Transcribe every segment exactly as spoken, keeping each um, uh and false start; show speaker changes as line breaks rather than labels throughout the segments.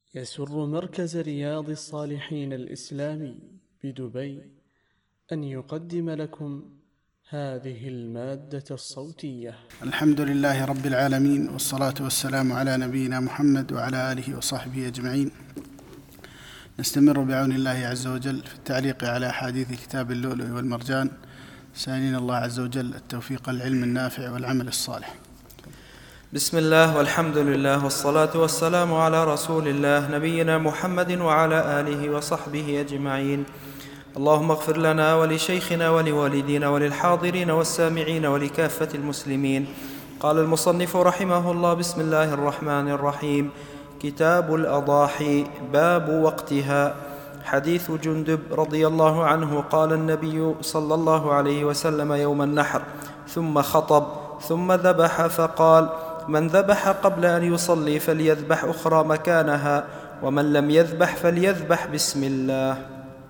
يسر مركز رياض الصالحين الإسلامي بدبي أن يقدم لكم هذه المادة الصوتية.
الحمد لله رب العالمين، والصلاة والسلام على نبينا محمد وعلى آله وصحبه أجمعين. نستمر بعون الله عز وجل في التعليق على أحاديث كتاب اللؤلؤ والمرجان، سائلين الله عز وجل التوفيق العلم النافع والعمل الصالح.
بسم الله والحمد لله والصلاة والسلام على رسول الله نبينا محمد وعلى آله وصحبه أجمعين. اللهم اغفر لنا ولشيخنا ولوالدينا وللحاضرين والسامعين ولكافة المسلمين. قال المصنف رحمه الله: بسم الله الرحمن الرحيم. كتاب الأضاحي، باب وقتها. حديث جندب رضي الله عنه قال النبي صلى الله عليه وسلم يوم النحر ثم خطب ثم ذبح فقال: من ذبح قبل أن يصلي فليذبح أخرى مكانها، ومن لم يذبح فليذبح بسم الله.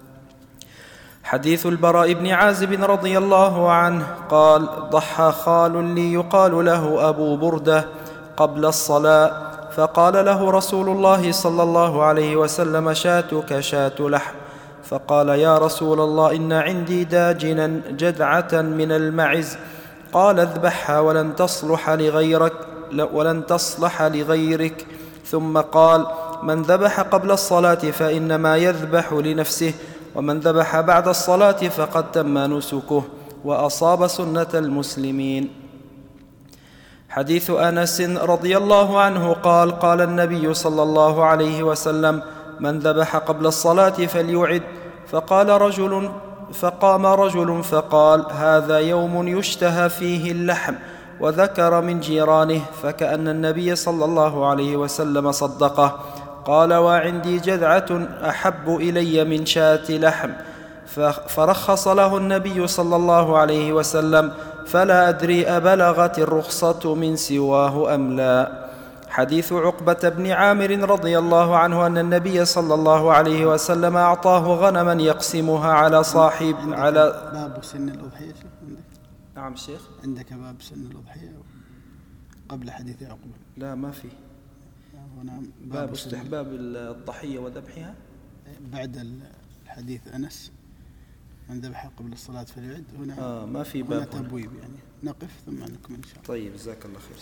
حديث البراء بن عازب رضي الله عنه قال: ضحى خال لي يقال له أبو بردة قبل الصلاة، فقال له رسول الله صلى الله عليه وسلم: شاتك شات لحم. فقال: يا رسول الله، إن عندي داجنا جذعة من المعز. قال: اذبحها ولن تصلح لغيرك ولن تصلح لغيرك. ثم قال: من ذبح قبل الصلاة فإنما يذبح لنفسه، ومن ذبح بعد الصلاة فقد تم نسكه وأصاب سنة المسلمين. حديث أنس رضي الله عنه قال: قال النبي صلى الله عليه وسلم: من ذبح قبل الصلاة فليعد. فقال رجل فقام رجل فقال: هذا يوم يشتهى فيه اللحم، وذكر من جيرانه، فكأن النبي صلى الله عليه وسلم صدقه. قال: وعندي جذعة أحب إلي من شاة لحم. فرخص له النبي صلى الله عليه وسلم، فلا أدري أبلغت الرخصة من سواه أم لا. حديث عقبة بن عامر رضي الله عنه أن النبي صلى الله عليه وسلم أعطاه غنما يقسمها على صاحب على
باب سن الأضحية.
نعم شيخ،
عندك باب سن الأضحية قبل حديث عقبة؟
لا ما في.
هنا
باب استحباب الضحية وذبحها
بعد الحديث أنس من ذبح قبل الصلاة فليعد. هنا
آه ما في باب،
هنا تبويب، يعني نقف ثم نكمل إن شاء الله.
طيب جزاك الله خير.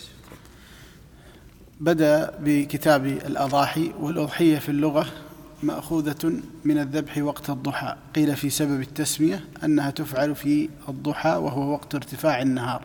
بدأ بكتاب الأضاحي. والأضحية في اللغة مأخوذة من الذبح وقت الضحى. قيل في سبب التسمية أنها تفعل في الضحى وهو وقت ارتفاع النهار.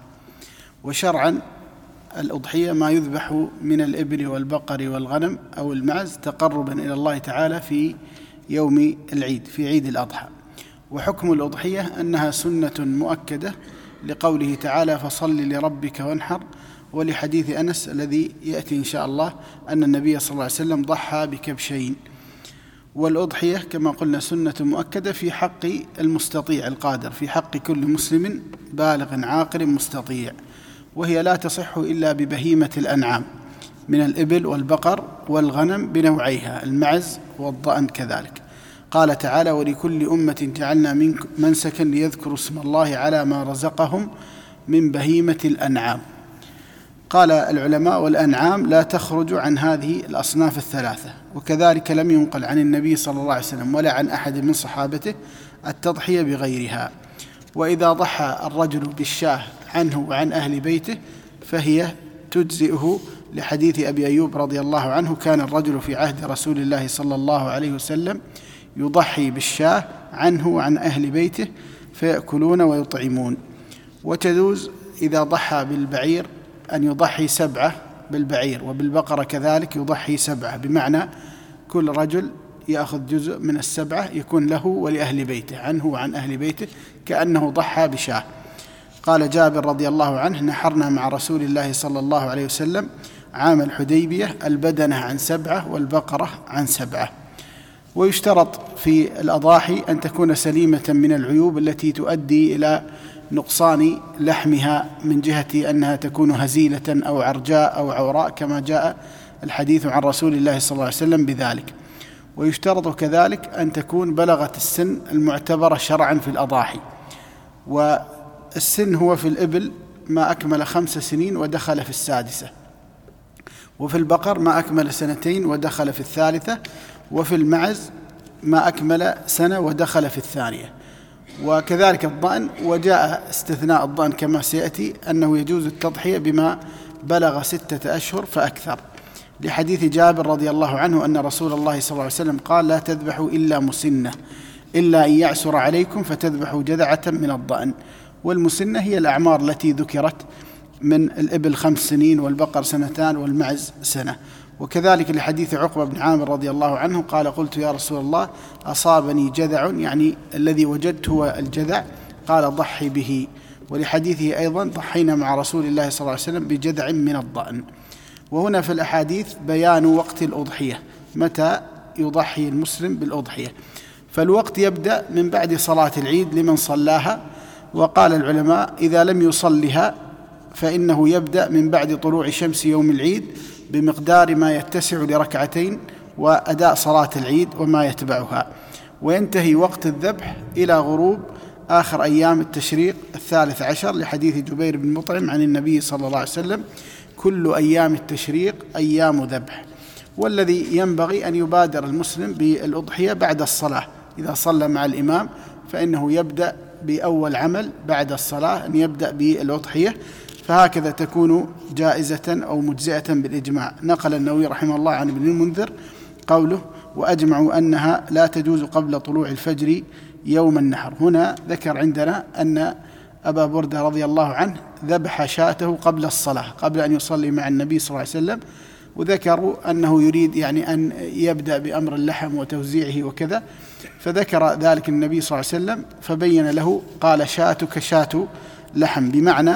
وشرعا الأضحية ما يذبح من الإبل والبقر والغنم أو المعز تقربا إلى الله تعالى في يوم العيد، في عيد الأضحى. وحكم الأضحية أنها سنة مؤكدة لقوله تعالى: فصل لربك وانحر، ولحديث أنس الذي يأتي إن شاء الله أن النبي صلى الله عليه وسلم ضحى بكبشين. والأضحية كما قلنا سنة مؤكدة في حق المستطيع القادر، في حق كل مسلم بالغ عاقل مستطيع، وهي لا تصح إلا ببهيمة الأنعام من الإبل والبقر والغنم بنوعيها، المعز والضأن كذلك. قال تعالى: ولكل أمة جعلنا منسكا ليذكروا اسم الله على ما رزقهم من بهيمة الأنعام. قال العلماء: والأنعام لا تخرج عن هذه الأصناف الثلاثة. وكذلك لم ينقل عن النبي صلى الله عليه وسلم ولا عن أحد من صحابته التضحية بغيرها. وإذا ضحى الرجل بالشاة عنه وعن أهل بيته فهي تجزئه، لحديث أبي أيوب رضي الله عنه: كان الرجل في عهد رسول الله صلى الله عليه وسلم يضحي بالشاة عنه وعن أهل بيته فيأكلون ويطعمون. وتجوز إذا ضحى بالبعير أن يضحي سبعة بالبعير، وبالبقرة كذلك يضحي سبعة، بمعنى كل رجل يأخذ جزء من السبعة يكون له ولأهل بيته، عنه وعن أهل بيته، كأنه ضحى بشاة. قال جابر رضي الله عنه: نحرنا مع رسول الله صلى الله عليه وسلم عام الحديبية البدنة عن سبعة والبقرة عن سبعة. ويشترط في الأضاحي أن تكون سليمة من العيوب التي تؤدي إلى نقصان لحمها، من جهة أنها تكون هزيلة أو عرجاء أو عوراء، كما جاء الحديث عن رسول الله صلى الله عليه وسلم بذلك. ويشترط كذلك أن تكون بلغت السن المعتبرة شرعا في الأضاحي. والسن هو في الإبل ما أكمل خمس سنين ودخل في السادسة، وفي البقر ما أكمل سنتين ودخل في الثالثة، وفي المعز ما أكمل سنة ودخل في الثانية. وكذلك الضأن، وجاء استثناء الضأن كما سيأتي أنه يجوز التضحية بما بلغ ستة أشهر فأكثر، لحديث جابر رضي الله عنه أن رسول الله صلى الله عليه وسلم قال: لا تذبحوا إلا مسنة إلا أن يعسر عليكم فتذبحوا جذعة من الضأن. والمسنة هي الأعمار التي ذكرت من الإبل خمس سنين والبقر سنتان والمعز سنة. وكذلك لحديث عقبة بن عامر رضي الله عنه قال: قلت يا رسول الله أصابني جذع، يعني الذي وجدت هو الجذع، قال: ضحي به. ولحديثه أيضا: ضحينا مع رسول الله صلى الله عليه وسلم بجذع من الضأن. وهنا في الأحاديث بيان وقت الأضحية، متى يضحي المسلم بالأضحية. فالوقت يبدأ من بعد صلاة العيد لمن صلاها، وقال العلماء إذا لم يصلها فإنه يبدأ من بعد طلوع شمس يوم العيد بمقدار ما يتسع لركعتين وأداء صلاة العيد وما يتبعها، وينتهي وقت الذبح إلى غروب آخر أيام التشريق الثالث عشر، لحديث جبير بن مطعم عن النبي صلى الله عليه وسلم: كل أيام التشريق أيام ذبح. والذي ينبغي أن يبادر المسلم بالأضحية بعد الصلاة، إذا صلى مع الإمام فإنه يبدأ بأول عمل بعد الصلاة أن يبدأ بالأضحية، فهكذا تكون جائزة أو مجزئة بالإجماع. نقل النووي رحمه الله عن ابن المنذر قوله: وأجمعوا أنها لا تجوز قبل طلوع الفجر يوم النحر. هنا ذكر عندنا أن أبا بردة رضي الله عنه ذبح شاته قبل الصلاة، قبل أن يصلي مع النبي صلى الله عليه وسلم، وذكروا أنه يريد يعني أن يبدأ بأمر اللحم وتوزيعه وكذا، فذكر ذلك النبي صلى الله عليه وسلم فبين له قال: شاتك شات لحم، بمعنى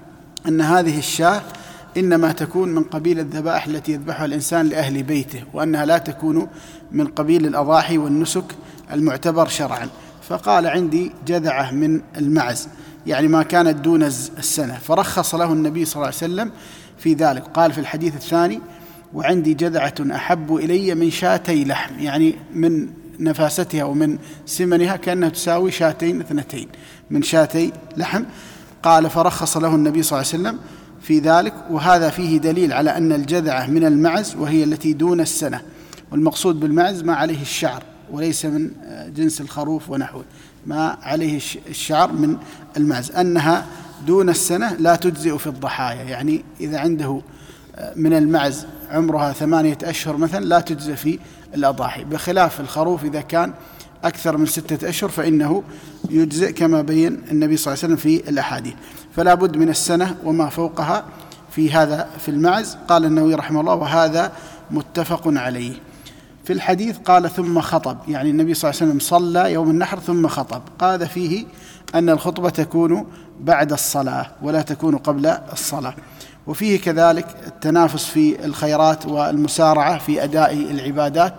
أن هذه الشاة إنما تكون من قبيل الذبائح التي يذبحها الإنسان لأهل بيته، وأنها لا تكون من قبيل الأضاحي والنسك المعتبر شرعا. فقال: عندي جذعة من المعز، يعني ما كانت دون السنة، فرخص له النبي صلى الله عليه وسلم في ذلك. قال في الحديث الثاني: وعندي جذعة أحب إلي من شاتي لحم، يعني من نفاستها ومن سمنها كأنها تساوي شاتين اثنتين من شاتي لحم. قال: فرخص له النبي صلى الله عليه وسلم في ذلك. وهذا فيه دليل على أن الجذعة من المعز وهي التي دون السنة، والمقصود بالمعز ما عليه الشعر وليس من جنس الخروف ونحوه، ما عليه الشعر من المعز، أنها دون السنة لا تجزئ في الضحايا، يعني إذا عنده من المعز عمرها ثمانية أشهر مثلا لا تجزئ في الأضاحي، بخلاف الخروف إذا كان أكثر من ستة أشهر فإنه يجزئ كما بين النبي صلى الله عليه وسلم في الأحاديث. فلا بد من السنة وما فوقها في هذا في المعز. قال النووي رحمه الله: وهذا متفق عليه. في الحديث قال: ثم خطب، يعني النبي صلى الله عليه وسلم صلى يوم النحر ثم خطب. قال فيه أن الخطبة تكون بعد الصلاة ولا تكون قبل الصلاة. وفيه كذلك التنافس في الخيرات والمسارعة في أداء العبادات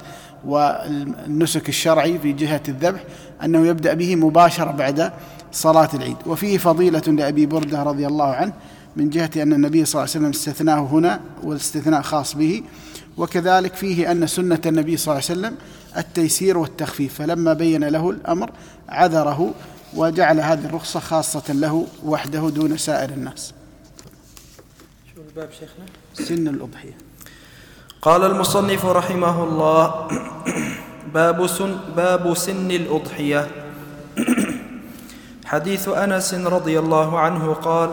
والنسك الشرعي في جهة الذبح، أنه يبدأ به مباشرة بعد صلاة العيد. وفيه فضيلة لأبي بردة رضي الله عنه من جهة أن النبي صلى الله عليه وسلم استثناه هنا، والاستثناء خاص به. وكذلك فيه أن سنة النبي صلى الله عليه وسلم التيسير والتخفيف، فلما بين له الأمر عذره وجعل هذه الرخصة خاصة له وحده دون سائر الناس.
شو الباب شيخنا؟
سن الأضحية.
قال المصنف رحمه الله: باب سن, باب سن الأضحية. حديث أنس رضي الله عنه قال: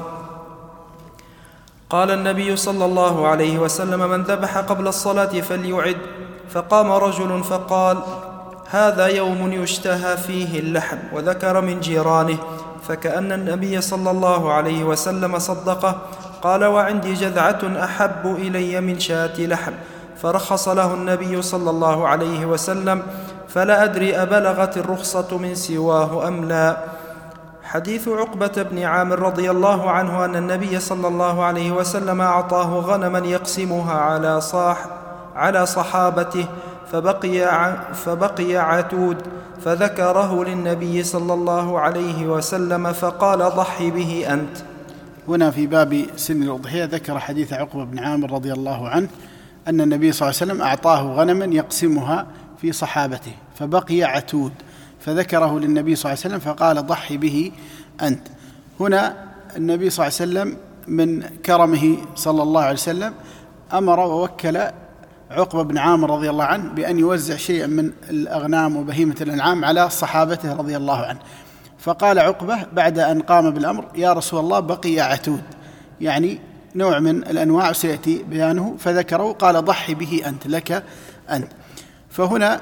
قال النبي صلى الله عليه وسلم: من ذبح قبل الصلاة فليعد. فقام رجل فقال: هذا يوم يشتهى فيه اللحم، وذكر من جيرانه، فكأن النبي صلى الله عليه وسلم صدقه. قال: وعندي جذعة أحب إلي من شاة لحم. فرخص له النبي صلى الله عليه وسلم، فلا أدري أبلغت الرخصة من سواه أم لا. حديث عقبة بن عامر رضي الله عنه أن النبي صلى الله عليه وسلم أعطاه غنما يقسمها على صاح على صحابته، فبقي, فبقي عتود، فذكره للنبي صلى الله عليه وسلم فقال: ضحي به أنت.
هنا في باب سن الأضحية ذكر حديث عقبة بن عامر رضي الله عنه أن النبي صلى الله عليه وسلم أعطاه غنما يقسمها في صحابته، فبقي عتود، فذكره للنبي صلى الله عليه وسلم فقال: ضحي به أنت. هنا النبي صلى الله عليه وسلم من كرمه صلى الله عليه وسلم أمر ووكل عقبة بن عامر رضي الله عنه بأن يوزع شيئا من الأغنام وبهيمة الأنعام على صحابته رضي الله عنه. فقال عقبة بعد أن قام بالأمر: يا رسول الله بقي عتود، يعني نوع من الأنواع سيأتي بيانه، فذكره قال: ضحي به أنت، لك أنت. فهنا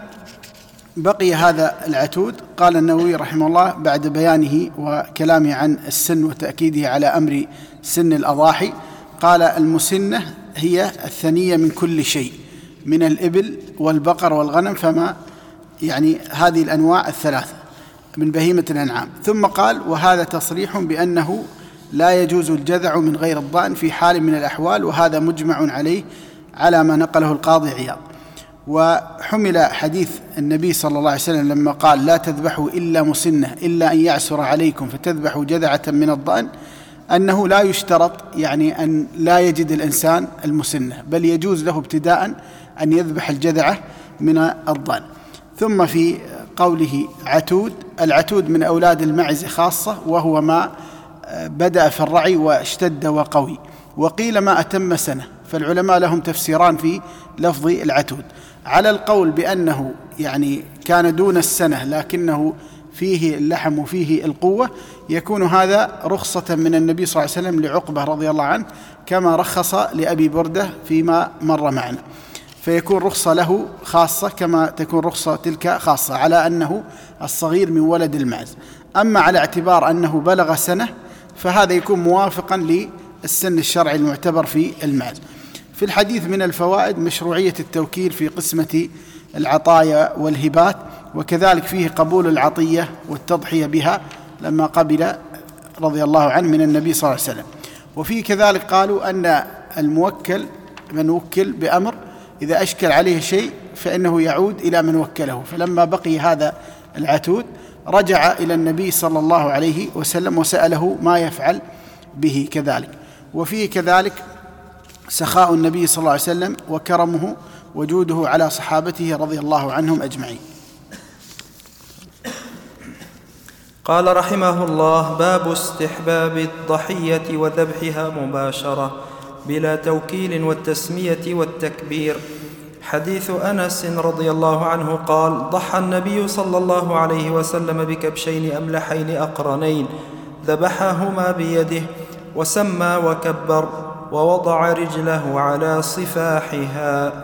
بقي هذا العتود. قال النووي رحمه الله بعد بيانه وكلامه عن السن وتأكيده على أمر سن الأضاحي، قال: المسنة هي الثنية من كل شيء، من الإبل والبقر والغنم، فما يعني هذه الأنواع الثلاثة من بهيمة الأنعام. ثم قال: وهذا تصريح بأنه لا يجوز الجذع من غير الضأن في حال من الأحوال، وهذا مجمع عليه على ما نقله القاضي عياض. وحمل حديث النبي صلى الله عليه وسلم لما قال: لا تذبحوا إلا مسنة إلا أن يعسر عليكم فتذبحوا جذعة من الضأن، أنه لا يشترط يعني أن لا يجد الإنسان المسنة، بل يجوز له ابتداء أن يذبح الجذعة من الضأن. ثم في قوله عتود، العتود من أولاد المعز خاصة، وهو ما بدأ في الرعي واشتد وقوي. وقيل ما أتم سنة، فالعلماء لهم تفسيران في لفظ العتود. على القول بأنه يعني كان دون السنة لكنه فيه اللحم وفيه القوة، يكون هذا رخصة من النبي صلى الله عليه وسلم لعقبة رضي الله عنه، كما رخص لأبي بردة فيما مر معنا، فيكون رخصة له خاصة كما تكون رخصة تلك خاصة، على أنه الصغير من ولد المعز. أما على اعتبار أنه بلغ سنة فهذا يكون موافقا للسن الشرعي المعتبر في المعز. في الحديث من الفوائد مشروعية التوكيل في قسمة العطايا والهبات، وكذلك فيه قبول العطية والتضحية بها لما قبل رضي الله عنه من النبي صلى الله عليه وسلم. وفيه كذلك قالوا أن الموكل من وكل بأمر إذا أشكل عليه شيء فإنه يعود إلى من وكله، فلما بقي هذا العتود رجع إلى النبي صلى الله عليه وسلم وسأله ما يفعل به كذلك. وفيه كذلك سخاء النبي صلى الله عليه وسلم وكرمه وجوده على صحابته رضي الله عنهم أجمعين.
قال رحمه الله: باب استحباب الضحية وذبحها مباشرة بلا توكيل والتسمية والتكبير. حديث أنس رضي الله عنه قال: ضحى النبي صلى الله عليه وسلم بكبشين أملحين أقرنين، ذبحهما بيده وسمى وكبر ووضع رجله على صفاحها.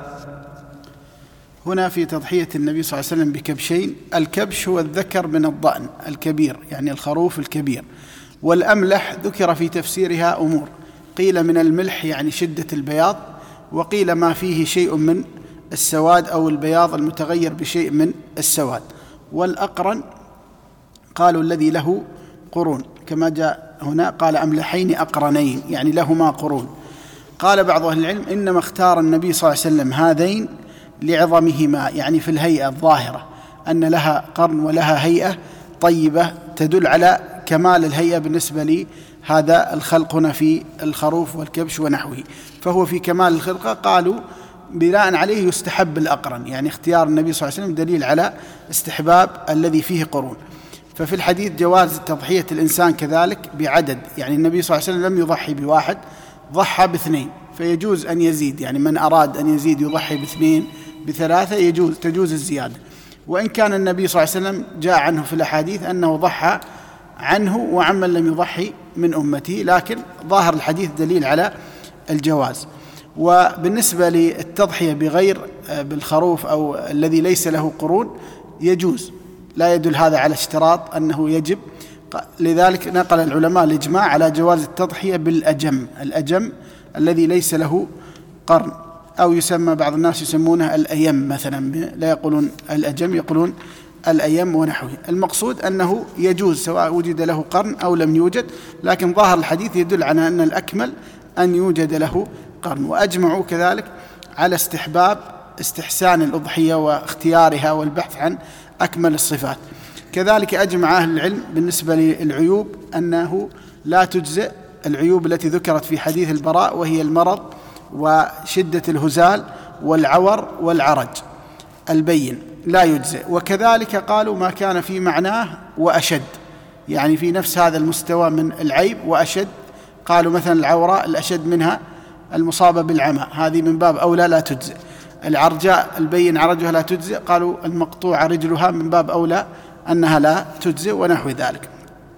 هنا في تضحية النبي صلى الله عليه وسلم بكبشين، الكبش هو الذكر من الضأن الكبير، يعني الخروف الكبير، والأملح ذكر في تفسيرها أمور، قيل من الملح يعني شدة البياض، وقيل ما فيه شيء من السواد أو البياض المتغير بشيء من السواد. والأقرن قالوا الذي له قرون، كما جاء هنا قال أملحين أقرنين يعني لهما قرون. قال بعض أهل العلم إنما اختار النبي صلى الله عليه وسلم هذين لعظمهما، يعني في الهيئة الظاهرة أن لها قرن ولها هيئة طيبة تدل على كمال الهيئة بالنسبة لي هذا الخلق هنا في الخروف والكبش ونحوه، فهو في كمال الخلقة. قالوا بناء عليه يستحب الأقرن، يعني اختيار النبي صلى الله عليه وسلم دليل على استحباب الذي فيه قرون. ففي الحديث جواز تضحية الإنسان كذلك بعدد، يعني النبي صلى الله عليه وسلم لم يضحي بواحد، ضحى باثنين، فيجوز أن يزيد، يعني من أراد أن يزيد يضحي باثنين بثلاثة يجوز تجوز الزيادة. وإن كان النبي صلى الله عليه وسلم جاء عنه في الأحاديث أنه ضحى عنه وعمن لم يضحي من أمته، لكن ظاهر الحديث دليل على الجواز. وبالنسبة للتضحية بغير بالخروف أو الذي ليس له قرون يجوز، لا يدل هذا على اشتراط أنه يجب، لذلك نقل العلماء الإجماع على جواز التضحية بالأجم، الأجم الذي ليس له قرن، أو يسمى بعض الناس يسمونه الأيم مثلا، لا يقولون الأجم يقولون الأيم ونحوه. المقصود أنه يجوز سواء وجد له قرن أو لم يوجد، لكن ظاهر الحديث يدل على أن الأكمل أن يوجد له قرن. وأجمعوا كذلك على استحباب استحسان الأضحية واختيارها والبحث عن أكمل الصفات. كذلك أجمع أهل العلم بالنسبة للعيوب أنه لا تجزئ العيوب التي ذكرت في حديث البراء، وهي المرض وشدة الهزال والعور والعرج البين، لا يجزئ. وكذلك قالوا ما كان في معناه وأشد، يعني في نفس هذا المستوى من العيب وأشد، قالوا مثلا العوراء الأشد منها المصابة بالعمى هذه من باب أولى لا تجزئ. العرجاء البين عرجها لا تجزئ، قالوا المقطوع رجلها من باب أولى أنها لا تجزئ ونحو ذلك.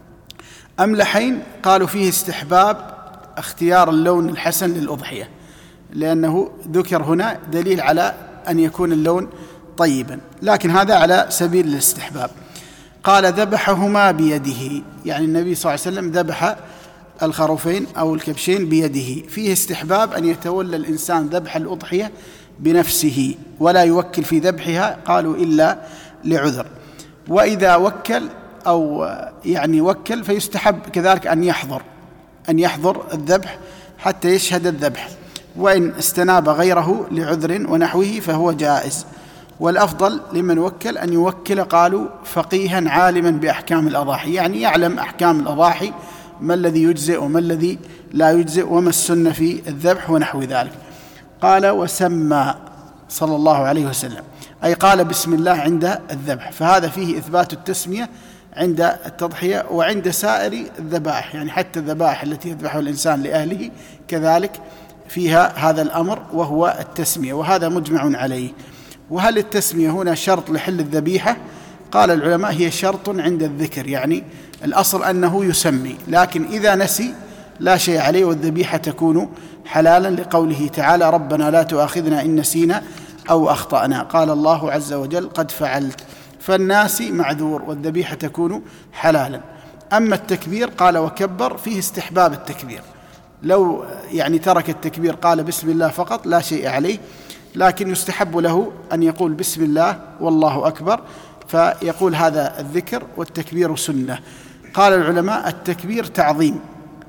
أملحين قالوا فيه استحباب اختيار اللون الحسن للأضحية، لأنه ذكر هنا دليل على أن يكون اللون طيبا، لكن هذا على سبيل الاستحباب. قال ذبحهما بيده، يعني النبي صلى الله عليه وسلم ذبح الخروفين أو الكبشين بيده. فيه استحباب أن يتولى الإنسان ذبح الأضحية بنفسه ولا يوكل في ذبحها، قالوا إلا لعذر. وإذا وكل أو يعني وكل فيستحب كذلك أن يحضر أن يحضر الذبح حتى يشهد الذبح، وإن استناب غيره لعذر ونحوه فهو جائز. والأفضل لمن وكل أن يوكل قالوا فقيها عالما بأحكام الأضاحي، يعني يعلم أحكام الأضاحي، ما الذي يجزئ وما الذي لا يجزئ وما السنة في الذبح ونحو ذلك. قال وسمى صلى الله عليه وسلم، أي قال بسم الله عند الذبح، فهذا فيه إثبات التسمية عند التضحية وعند سائر الذبائح، يعني حتى الذبائح التي يذبحها الإنسان لأهله كذلك فيها هذا الأمر وهو التسمية، وهذا مجمع عليه. وهل التسمية هنا شرط لحل الذبيحة؟ قال العلماء هي شرط عند الذكر، يعني الأصل أنه يسمي، لكن إذا نسي لا شيء عليه والذبيحة تكون حلالا، لقوله تعالى ربنا لا تؤاخذنا إن نسينا أو أخطأنا، قال الله عز وجل قد فعلت، فالناسي معذور والذبيحة تكون حلالا. أما التكبير قال وكبر، فيه استحباب التكبير، لو يعني ترك التكبير قال بسم الله فقط لا شيء عليه، لكن يستحب له أن يقول بسم الله والله أكبر، فيقول هذا الذكر والتكبير سنة. قال العلماء التكبير تعظيم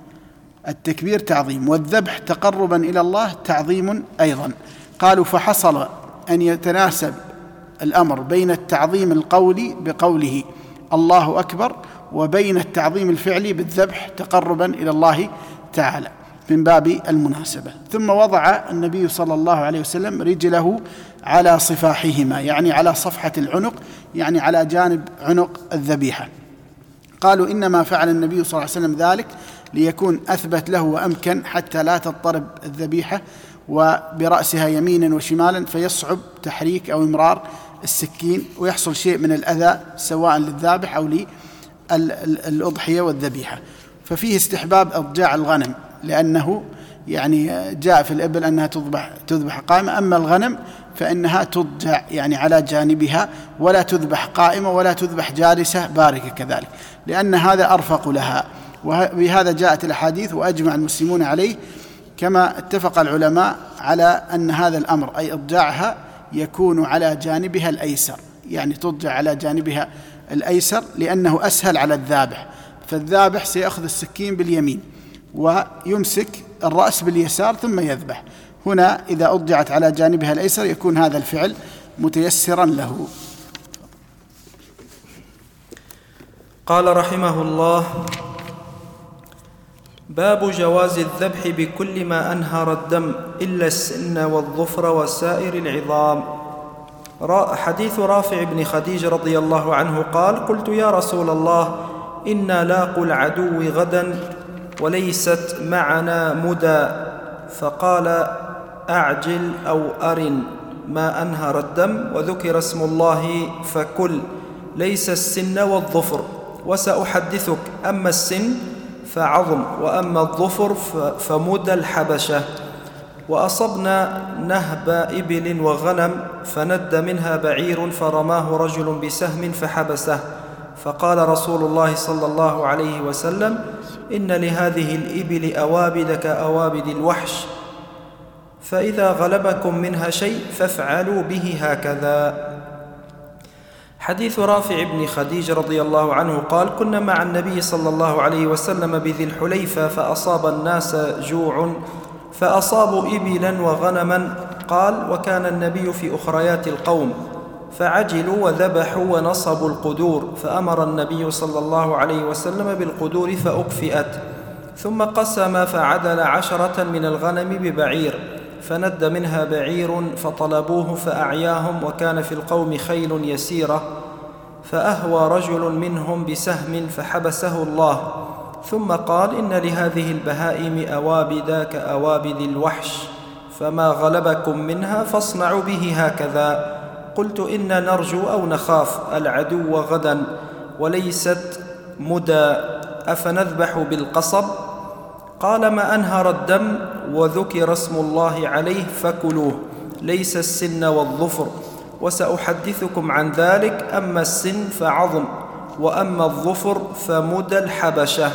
التكبير تعظيم والذبح تقربا إلى الله تعظيم أيضا. قالوا فحصل أن يتناسب الأمر بين التعظيم القولي بقوله الله أكبر وبين التعظيم الفعلي بالذبح تقربا إلى الله تعالى من باب المناسبة. ثم وضع النبي صلى الله عليه وسلم رجله على صفاحهما، يعني على صفحة العنق، يعني على جانب عنق الذبيحة. قالوا إنما فعل النبي صلى الله عليه وسلم ذلك ليكون أثبت له وأمكن حتى لا تضطرب الذبيحة وبرأسها يمينا وشمالا فيصعب تحريك أو إمرار السكين ويحصل شيء من الأذى سواء للذابح أو للأضحية والذبيحة. ففيه استحباب إضجاع الغنم، لأنه يعني جاء في الإبل أنها تذبح تذبح قائمة، أما الغنم فإنها تضجع يعني على جانبها، ولا تذبح قائمة ولا تذبح جالسة باركة كذلك، لأن هذا أرفق لها. وبهذا جاءت الأحاديث وأجمع المسلمون عليه، كما اتفق العلماء على أن هذا الأمر أي إضجاعها يكون على جانبها الأيسر، يعني تضجع على جانبها الأيسر لأنه أسهل على الذابح، فالذابح سيأخذ السكين باليمين ويمسك الرأس باليسار ثم يذبح. هنا إذا أضجعت على جانبها الأيسر يكون هذا الفعل متيسرا له.
قال رحمه الله: باب جواز الذبح بكل ما أنهر الدم إلا السن والظفر وسائر العظام. حديث رافع بن خديج رضي الله عنه قال: قلت يا رسول الله إنا لاقوا العدو غدا وليست معنا مدى، فقال: أعجل أو أرن ما أنهر الدم وذكر اسم الله فكل، ليس السن والظفر، وسأحدثك، أما السن فعظم وأما الظفر فمدى الحبشة. وأصبنا نهب إبل وغنم فند منها بعير فرماه رجل بسهم فحبسه، فقال رسول الله صلى الله عليه وسلم: إن لهذه الإبل أوابد كأوابد الوحش، فإذا غلبكم منها شيء فافعلوا به هكذا. حديث رافع بن خديج رضي الله عنه قال: كنا مع النبي صلى الله عليه وسلم بذي الحليفة فأصاب الناس جوع فأصابوا إبلا وغنما، قال: وكان النبي في أخريات القوم فعجلوا وذبحوا ونصبوا القدور، فأمر النبي صلى الله عليه وسلم بالقدور فأكفئت، ثم قسم فعدل عشرة من الغنم ببعير، فند منها بعير فطلبوه فأعياهم، وكان في القوم خيل يسيرة، فأهوى رجل منهم بسهم فحبسه الله، ثم قال: إن لهذه البهائم أوابد كأوابد الوحش، فما غلبكم منها فاصنعوا به هكذا. قلت: إنا نرجو أو نخاف العدو غدا وليست مدى، أفنذبح بالقصب؟ قال: ما أنهر الدم وذكر اسم الله عليه فكلوه، ليس السن والظفر، وسأحدثكم عن ذلك. أما السن فعظم، وأما الظفر فمدى الحبشة.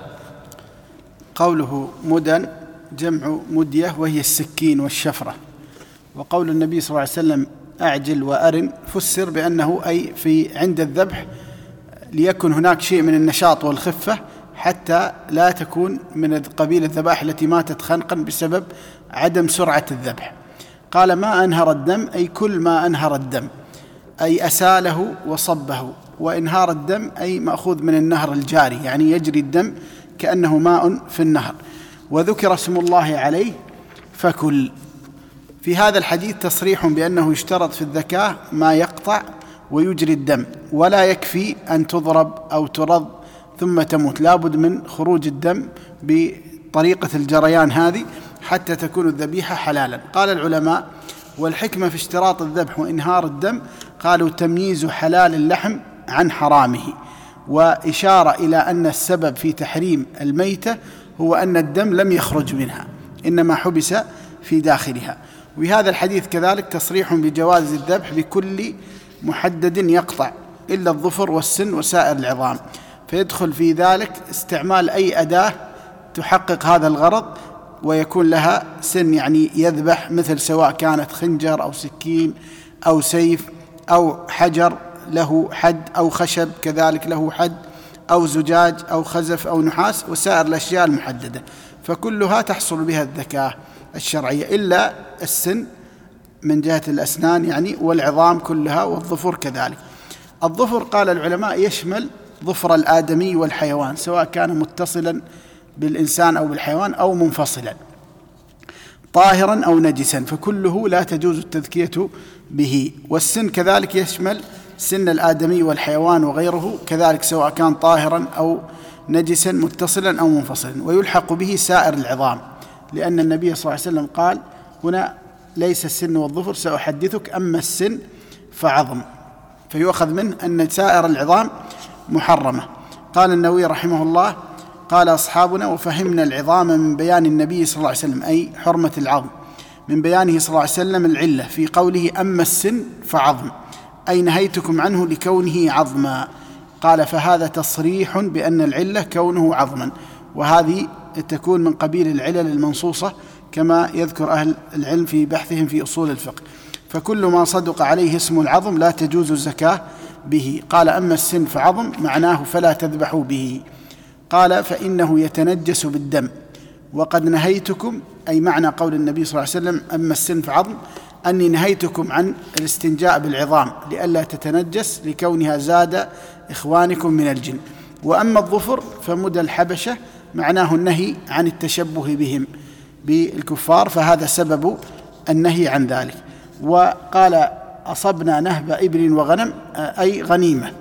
قوله مدى جمع مدية وهي السكين والشفرة. وقول النبي صلى الله عليه وسلم أعجل وأرن فسر بأنه أي في عند الذبح ليكن هناك شيء من النشاط والخفة حتى لا تكون من قبيل الذبائح التي ماتت خنقا بسبب عدم سرعة الذبح. قال: ما أنهر الدم أي كل ما أنهر الدم، أي أساله وصبه. وإنهار الدم أي مأخوذ من النهر الجاري، يعني يجري الدم كأنه ماء في النهر. وذكر اسم الله عليه فكل. في هذا الحديث تصريح بأنه يشترط في الذكاة ما يقطع ويجري الدم، ولا يكفي أن تضرب أو ترض ثم تموت، لابد من خروج الدم بطريقة الجريان هذه حتى تكون الذبيحة حلالا. قال العلماء: والحكمة في اشتراط الذبح وإنهار الدم قالوا تمييز حلال اللحم عن حرامه، وإشارة إلى أن السبب في تحريم الميتة هو أن الدم لم يخرج منها، إنما حبس في داخلها. وهذا الحديث كذلك تصريح بجواز الذبح بكل محدد يقطع إلا الظفر والسن وسائر العظام، فيدخل في ذلك استعمال أي أداة تحقق هذا الغرض ويكون لها سن، يعني يذبح مثل سواء كانت خنجر أو سكين أو سيف أو حجر له حد أو خشب كذلك له حد أو زجاج أو خزف أو نحاس وسائر الأشياء المحددة، فكلها تحصل بها الذكاة الشرعية إلا السن من جهة الأسنان يعني، والعظام كلها، والظفر كذلك. الظفر قال العلماء يشمل ظفر الآدمي والحيوان سواء كان متصلا بالإنسان أو بالحيوان أو منفصلا، طاهرا أو نجسا، فكله لا تجوز التذكية به. والسن كذلك يشمل سن الآدمي والحيوان وغيره كذلك سواء كان طاهرا أو نجسا متصلا أو منفصلا. ويلحق به سائر العظام، لأن النبي صلى الله عليه وسلم قال هنا ليس السن والظفر، سأحدثك، أما السن فعظم، فيؤخذ منه أن سائر العظام محرمة. قال النووي رحمه الله: قال أصحابنا: وفهمنا العظام من بيان النبي صلى الله عليه وسلم، أي حرمة العظم، من بيانه صلى الله عليه وسلم العلة في قوله أما السن فعظم، أي نهيتكم عنه لكونه عظما. قال: فهذا تصريح بأن العلة كونه عظما، وهذه تكون من قبيل العلل المنصوصة كما يذكر أهل العلم في بحثهم في أصول الفقه. فكل ما صدق عليه اسم العظم لا تجوز الزكاة به. قال: أما السن فعظم معناه فلا تذبحوا به. قال: فإنه يتنجس بالدم، وقد نهيتكم، أي معنى قول النبي صلى الله عليه وسلم أما السن فعظم أني نهيتكم عن الاستنجاء بالعظام لئلا تتنجس لكونها زاد إخوانكم من الجن. وأما الظفر فمدى الحبشة معناه النهي عن التشبه بهم بالكفار، فهذا سبب النهي عن ذلك. وقال: أصبنا نهب إبل وغنم، أي غنيمة،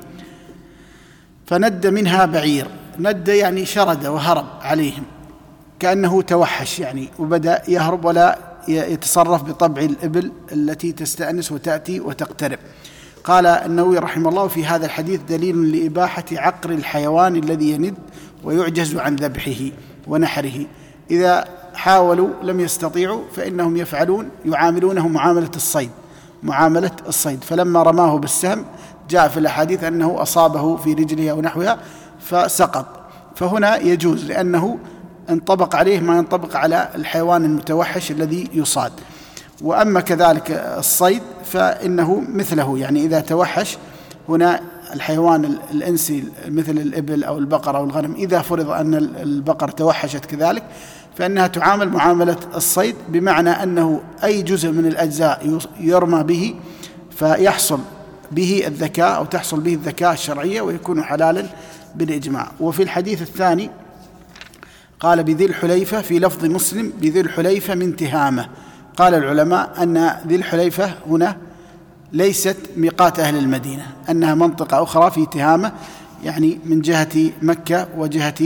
فند منها بعير. ند يعني شرد وهرب عليهم كأنه توحش يعني، وبدأ يهرب ولا يتصرف بطبع الإبل التي تستأنس وتأتي وتقترب. قال النووي رحمه الله: في هذا الحديث دليل لإباحة عقر الحيوان الذي يند ويعجز عن ذبحه ونحره. إذا حاولوا لم يستطيعوا فإنهم يفعلون يعاملونه معاملة الصيد معاملة الصيد فلما رماه بالسهم جاء في الأحاديث أنه أصابه في رجله أو نحوها فسقط، فهنا يجوز لأنه انطبق عليه ما ينطبق على الحيوان المتوحش الذي يصاد. وأما كذلك الصيد فإنه مثله، يعني إذا توحش هنا الحيوان الإنسي مثل الإبل أو البقر أو الغنم، إذا فرض أن البقر توحشت كذلك فإنها تعامل معاملة الصيد، بمعنى أنه أي جزء من الأجزاء يرمى به فيحصل به الذكاة أو تحصل به الذكاة الشرعية ويكون حلالا بالإجماع. وفي الحديث الثاني قال: بذي الحليفة، في لفظ مسلم: بذي الحليفة من تهامة. قال العلماء أن ذي الحليفة هنا ليست ميقات أهل المدينة، أنها منطقة أخرى في تهامة، يعني من جهة مكة وجهة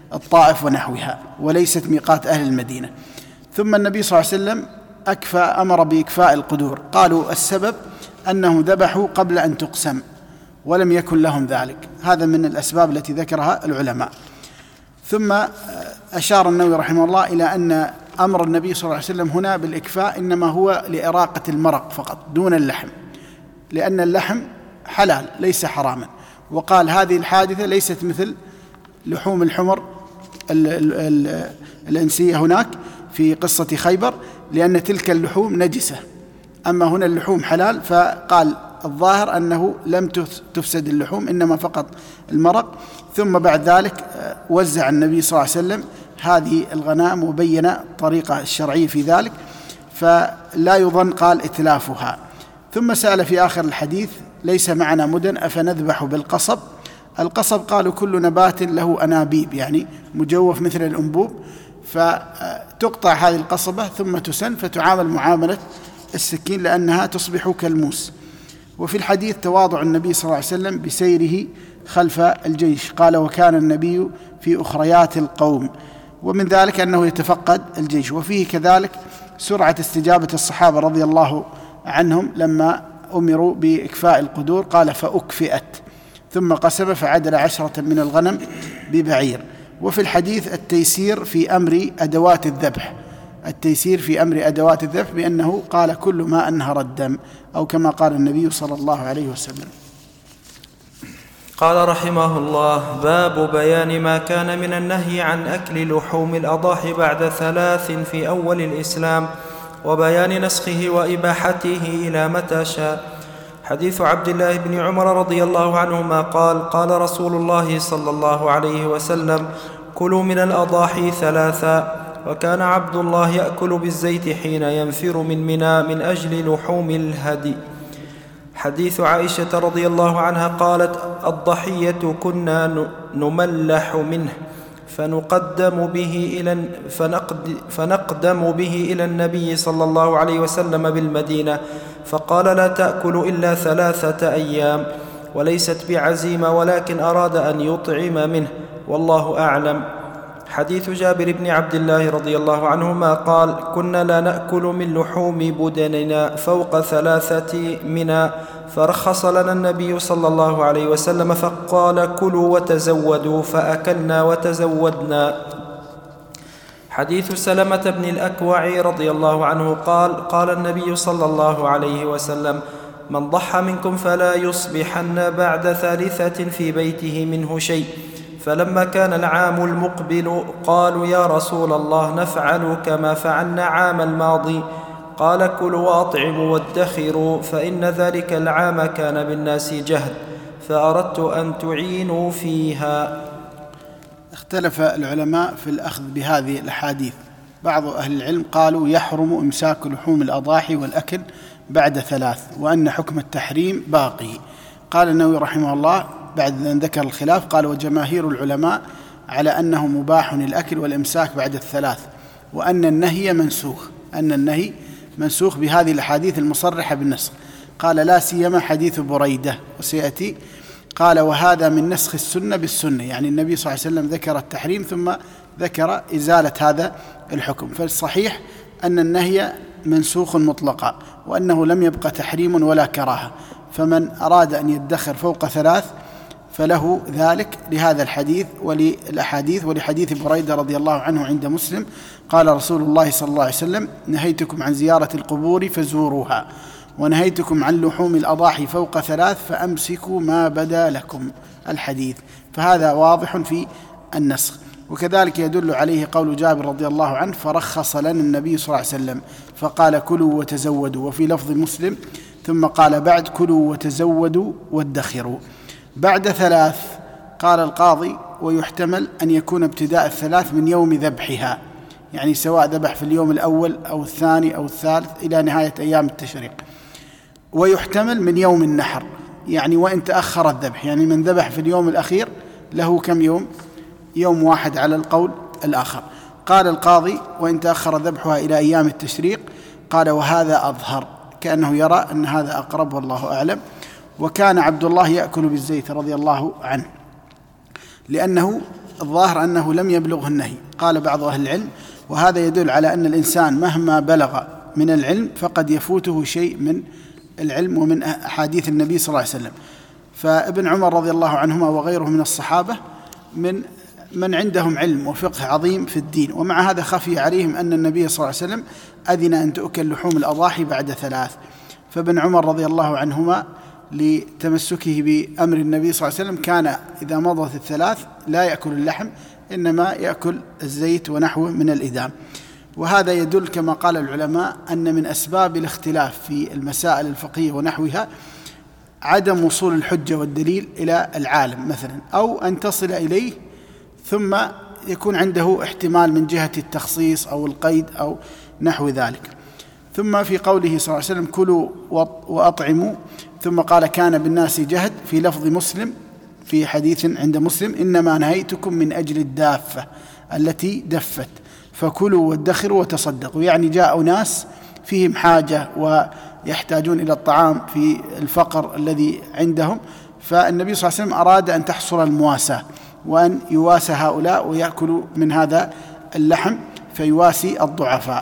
الطائف ونحوها، وليست ميقات أهل المدينة. ثم النبي صلى الله عليه وسلم أكفى أمر بإكفاء القدور. قالوا السبب أنهم ذبحوا قبل أن تقسم ولم يكن لهم ذلك، هذا من الأسباب التي ذكرها العلماء. ثم أشار النووي رحمه الله إلى أن أمر النبي صلى الله عليه وسلم هنا بالإكفاء إنما هو لإراقة المرق فقط دون اللحم، لأن اللحم حلال ليس حراما. وقال هذه الحادثة ليست مثل لحوم الحمر ال ال ال الإنسية هناك في قصة خيبر، لأن تلك اللحوم نجسة، أما هنا اللحوم حلال. فقال الظاهر أنه لم تفسد اللحوم إنما فقط المرق. ثم بعد ذلك وزع النبي صلى الله عليه وسلم هذه الغنائم وبين الطريقة الشرعية في ذلك، فلا يظن قال إتلافها. ثم سأل في آخر الحديث ليس معنا مدن أفنذبح بالقصب؟ القصب قالوا كل نبات له أنابيب، يعني مجوف مثل الأنبوب، فتقطع هذه القصبة ثم تسن فتعامل معاملة السكين لأنها تصبح كالموس. وفي الحديث تواضع النبي صلى الله عليه وسلم بسيره خلف الجيش، قال وكان النبي في أخريات القوم، ومن ذلك أنه يتفقد الجيش. وفيه كذلك سرعة استجابة الصحابة رضي الله عنهم لما أمروا بإكفاء القدور، قال فأكفئت ثم قسم فعدل عشرة من الغنم ببعير. وفي الحديث التيسير في أمر أدوات الذبح، التيسير في أمر أدوات الذبح بأنه قال كل ما أنهر الدم، أو كما قال النبي صلى الله عليه وسلم.
قال رحمه الله: باب بيان ما كان من النهي عن أكل لحوم الأضاحي بعد ثلاث في أول الإسلام، وبيان نسخه وإباحته إلى متى شاء. حديث عبد الله بن عمر رضي الله عنهما قال: قال رسول الله صلى الله عليه وسلم: كلوا من الأضاحي ثلاثا. وكان عبد الله يأكل بالزيت حين ينفر من منى من أجل لحوم الهدي. حديث عائشة رضي الله عنها قالت: الضحية كنا نملح منه فنقدم به إلى فنقد فنقدم به إلى النبي صلى الله عليه وسلم بالمدينة، فقال: لا تأكل إلا ثلاثة أيام، وليست بعزيمة ولكن أراد أن يطعم منه، والله أعلم. حديث جابر بن عبد الله رضي الله عنهما قال: كنا لا نأكل من لحوم بدننا فوق ثلاثة منى، فرخص لنا النبي صلى الله عليه وسلم فقال: كلوا وتزودوا، فأكلنا وتزودنا. حديث سلمة بن الأكوع رضي الله عنه قال: قال النبي صلى الله عليه وسلم: من ضحى منكم فلا يصبحن بعد ثالثة في بيته منه شيء. فلما كان العام المقبل قالوا: يا رسول الله نفعل كما فعلنا عام الماضي. قال: كلوا وأطعموا وادخروا، فإن ذلك العام كان بالناس جهد، فأردت أن تعينوا فيها.
اختلف العلماء في الأخذ بهذه الأحاديث. بعض أهل العلم قالوا يحرم إمساك لحوم الأضاحي والأكل بعد ثلاث، وأن حكم التحريم باقي. قال النووي رحمه الله بعد أن ذكر الخلاف قال: وجماهير العلماء على أنه مباح الأكل والإمساك بعد الثلاث، وأن النهي منسوخ، أن النهي منسوخ بهذه الأحاديث المصرحة بالنسخ. قال: لا سيما حديث بريدة، وسيأتي. قال: وهذا من نسخ السنة بالسنة، يعني النبي صلى الله عليه وسلم ذكر التحريم ثم ذكر إزالة هذا الحكم. فالصحيح أن النهي منسوخ مطلقا، وأنه لم يبقى تحريم ولا كراهة، فمن أراد أن يدخر فوق ثلاث فله ذلك لهذا الحديث وللأحاديث ولحديث بريدة رضي الله عنه عند مسلم قال رسول الله صلى الله عليه وسلم: نهيتكم عن زيارة القبور فزوروها، ونهيتكم عن لحوم الأضاحي فوق ثلاث فأمسكوا ما بدا لكم. الحديث، فهذا واضح في النسخ. وكذلك يدل عليه قول جابر رضي الله عنه: فرخص لنا النبي صلى الله عليه وسلم فقال: كلوا وتزودوا. وفي لفظ مسلم: ثم قال بعد: كلوا وتزودوا وادخروا. بعد ثلاث قال القاضي: ويحتمل أن يكون ابتداء الثلاث من يوم ذبحها، يعني سواء ذبح في اليوم الأول أو الثاني أو الثالث إلى نهاية أيام التشريق. ويحتمل من يوم النحر، يعني وإن تأخر الذبح، يعني من ذبح في اليوم الأخير له كم يوم؟ يوم واحد على القول الآخر. قال القاضي: وإن تأخر ذبحها إلى أيام التشريق. قال: وهذا أظهر، كأنه يرى أن هذا أقرب، والله أعلم. وكان عبد الله يأكل بالزيت رضي الله عنه، لأنه الظاهر أنه لم يبلغه النهي. قال بعض أهل العلم، وهذا يدل على أن الإنسان مهما بلغ من العلم فقد يفوته شيء من العلم ومن أحاديث النبي صلى الله عليه وسلم. فابن عمر رضي الله عنهما وغيره من الصحابة من من عندهم علم وفقه عظيم في الدين، ومع هذا خفي عليهم أن النبي صلى الله عليه وسلم أذن أن تؤكل لحوم الأضاحي بعد ثلاث. فابن عمر رضي الله عنهما لتمسكه بأمر النبي صلى الله عليه وسلم كان إذا مضت الثلاث لا يأكل اللحم، إنما يأكل الزيت ونحوه من الإدام. وهذا يدل كما قال العلماء أن من أسباب الاختلاف في المسائل الفقهية ونحوها عدم وصول الحجة والدليل إلى العالم مثلا، أو أن تصل إليه ثم يكون عنده احتمال من جهة التخصيص أو القيد أو نحو ذلك. ثم في قوله صلى الله عليه وسلم كلوا وأطعموا، ثم قال كان بالناس جهد، في لفظ مسلم في حديث عند مسلم إنما نهيتكم من أجل الدافة التي دفت فكلوا وادخروا وتصدقوا، يعني جاءوا ناس فيهم حاجة ويحتاجون إلى الطعام في الفقر الذي عندهم، فالنبي صلى الله عليه وسلم أراد أن تحصل المواساة وأن يواسى هؤلاء ويأكلوا من هذا اللحم فيواسي الضعفاء.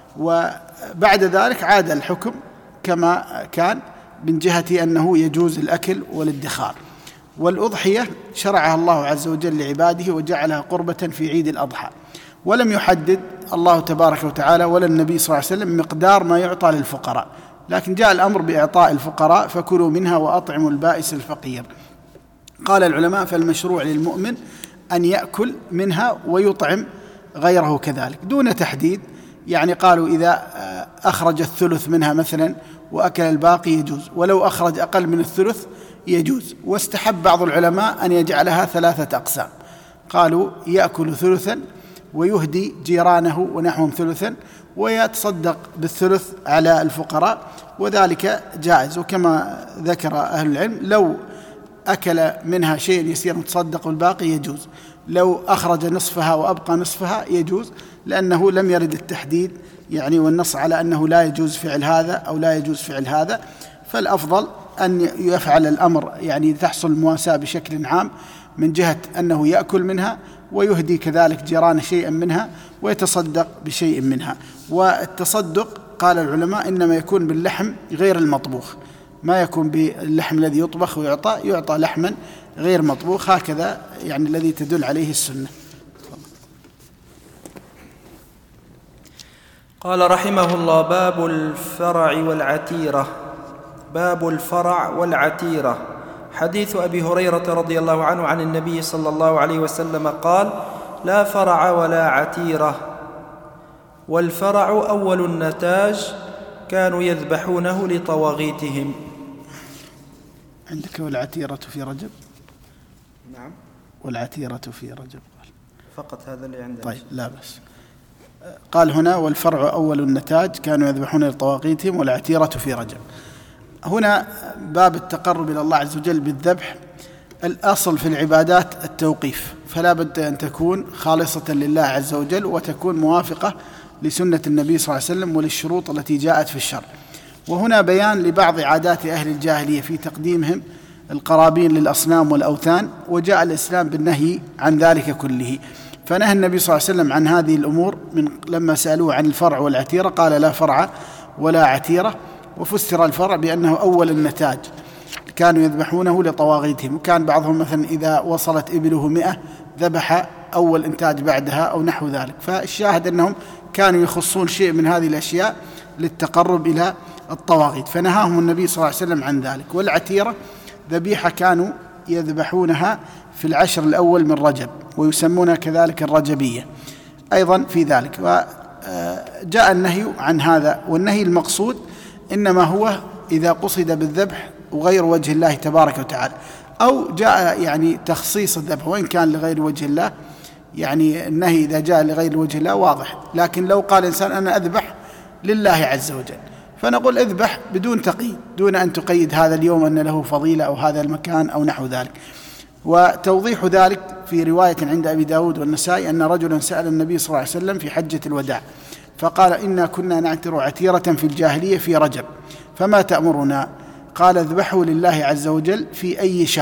وبعد ذلك عاد الحكم كما كان من جهة أنه يجوز الأكل والادخار. والأضحية شرعها الله عز وجل لعباده وجعلها قربة في عيد الأضحى، ولم يحدد الله تبارك وتعالى ولا النبي صلى الله عليه وسلم مقدار ما يعطى للفقراء، لكن جاء الأمر بإعطاء الفقراء فكلوا منها وأطعموا البائس الفقير. قال العلماء فالمشروع للمؤمن أن يأكل منها ويطعم غيره كذلك دون تحديد، يعني قالوا إذا أخرج الثلث منها مثلا وأكل الباقي يجوز، ولو أخرج أقل من الثلث يجوز. واستحب بعض العلماء أن يجعلها ثلاثة أقسام، قالوا يأكل ثلثا ويهدي جيرانه ونحوهم ثلثا ويتصدق بالثلث على الفقراء، وذلك جائز. وكما ذكر أهل العلم لو أكل منها شيء يسير متصدق والباقي يجوز، لو أخرج نصفها وأبقى نصفها يجوز، لأنه لم يرد التحديد يعني والنص على أنه لا يجوز فعل هذا أو لا يجوز فعل هذا. فالأفضل أن يفعل الأمر يعني تحصل المواساة بشكل عام من جهة أنه يأكل منها ويهدي كذلك جيران شيئا منها ويتصدق بشيء منها. والتصدق قال العلماء إنما يكون باللحم غير المطبوخ، ما يكون باللحم الذي يطبخ ويعطى، يعطى لحما غير مطبوخ، هكذا يعني الذي تدل عليه السنة.
قال رحمه الله: باب الفرع والعتيرة. باب الفرع والعتيرة. حديث أبي هريرة رضي الله عنه عن النبي صلى الله عليه وسلم قال: لا فرع ولا عتيرة. والفرع أول النتاج كانوا يذبحونه لطواغيتهم.
عندك والعتيرة في رجب؟
نعم،
والعتيرة في رجب قال
فقط هذا اللي عندنا.
طيب لا بس. قال هنا والفرع أول النتاج كانوا يذبحون لطواغيتهم والعتيرة في رجب. هنا باب التقرب إلى الله عز وجل بالذبح. الأصل في العبادات التوقيف، فلا بد أن تكون خالصة لله عز وجل وتكون موافقة لسنة النبي صلى الله عليه وسلم وللشروط التي جاءت في الشرع. وهنا بيان لبعض عادات أهل الجاهلية في تقديمهم القرابين للأصنام والأوثان، وجاء الإسلام بالنهي عن ذلك كله. فنهى النبي صلى الله عليه وسلم عن هذه الأمور من لما سألوه عن الفرع والعتيرة قال لا فرع ولا عتيرة. وفسر الفرع بأنه أول النتاج كانوا يذبحونه لطواغيتهم، وكان بعضهم مثلا إذا وصلت إبله مئة ذبح أول إنتاج بعدها أو نحو ذلك. فالشاهد أنهم كانوا يخصون شيء من هذه الأشياء للتقرب إلى الطواغيت، فنهاهم النبي صلى الله عليه وسلم عن ذلك. والعتيرة ذبيحة كانوا يذبحونها في العشر الأول من رجب، ويسمونها كذلك الرجبية أيضا في ذلك. وجاء النهي عن هذا، والنهي المقصود إنما هو إذا قصد بالذبح وغير وجه الله تبارك وتعالى، أو جاء يعني تخصيص الذبح وإن كان لغير وجه الله، يعني النهي إذا جاء لغير وجه الله واضح. لكن لو قال إنسان أنا أذبح لله عز وجل، فنقول اذبح بدون تقييد، دون أن تقيد هذا اليوم أن له فضيلة أو هذا المكان أو نحو ذلك. وتوضيح ذلك في رواية عند أبي داود والنسائي أن رجلا سأل النبي صلى الله عليه وسلم في حجة الوداع فقال إنا كنا نعتر عتيرة في الجاهلية في رجب فما تأمرنا؟ قال اذبحوا لله عز وجل في أي شهر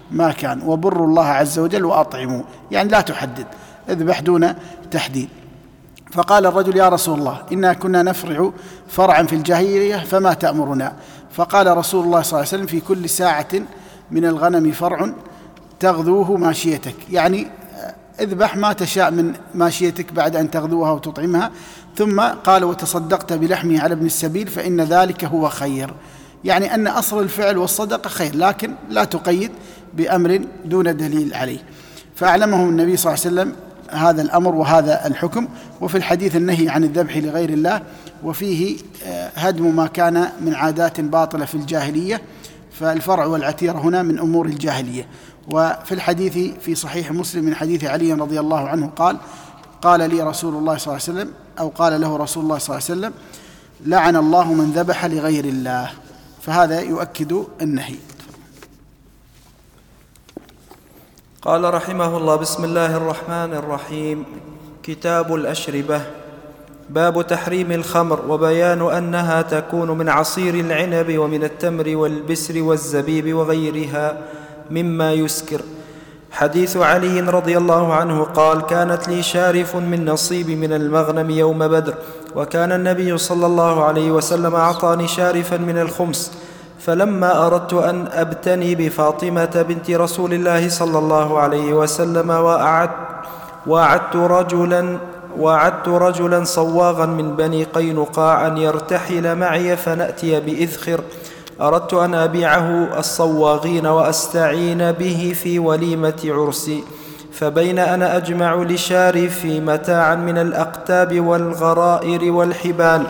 ما كان، وبروا الله عز وجل وأطعموا، يعني لا تحدد، اذبح دون تحديد. فقال الرجل: يا رسول الله، إنا كنا نفرع فرعا في الجاهلية فما تأمرنا؟ فقال رسول الله صلى الله عليه وسلم: في كل ساعة من الغنم فرع تغذوه ماشيتك، يعني اذبح ما تشاء من ماشيتك بعد أن تغذوها وتطعمها. ثم قال: وتصدقت بلحمه على ابن السبيل فإن ذلك هو خير، يعني أن أصل الفعل والصدقة خير، لكن لا تقيد بأمر دون دليل عليه. فأعلمهم النبي صلى الله عليه وسلم هذا الأمر وهذا الحكم. وفي الحديث النهي عن الذبح لغير الله، وفيه هدم ما كان من عادات باطلة في الجاهلية، فالفرع والعتيرة هنا من أمور الجاهلية. وفي الحديث في صحيح مسلم من حديث علي رضي الله عنه قال: قال لي رسول الله صلى الله عليه وسلم، أو قال له رسول الله صلى الله عليه وسلم: لعن الله من ذبح لغير الله. فهذا يؤكد النهي.
قال رحمه الله: بسم الله الرحمن الرحيم. كتاب الأشربة. باب تحريم الخمر، وبيان أنها تكون من عصير العنب ومن التمر والبسر والزبيب وغيرها مما يسكر. حديث علي رضي الله عنه قال: كانت لي شارف من نصيب من المغنم يوم بدر، وكان النبي صلى الله عليه وسلم أعطاني شارفا من الخمس، فلما أردت أن أبتني بفاطمة بنت رسول الله صلى الله عليه وسلم وأعدت, وأعدت رجلا وأعدت رجلا صواغا من بني قينقاع أن يرتحل معي فنأتي بإذخر، أردت أن أبيعه الصواغين وأستعين به في وليمة عرسي، فبين أنا أجمع لشارفي متاعا من الأقتاب والغرائر والحبال،